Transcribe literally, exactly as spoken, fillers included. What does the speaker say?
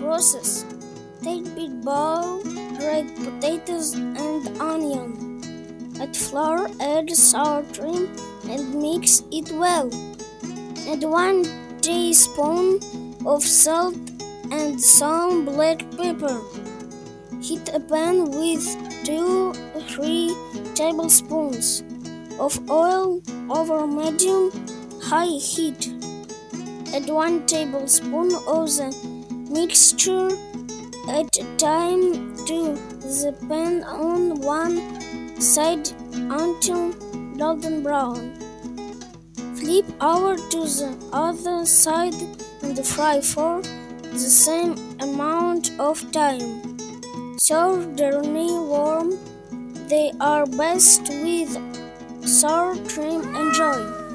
process. Take big bowl, grate potatoes and onion. Add flour, add sour cream and mix it well. Add one teaspoon of salt and some black pepper. Heat a pan with two or three tablespoons of oil over medium-high heat. Add one tablespoon of the mixture at a time to the pan on one side until golden brown. Flip over to the other side and fry for the same amount of time. Serve dirty warm. They are best with sour cream. Enjoy!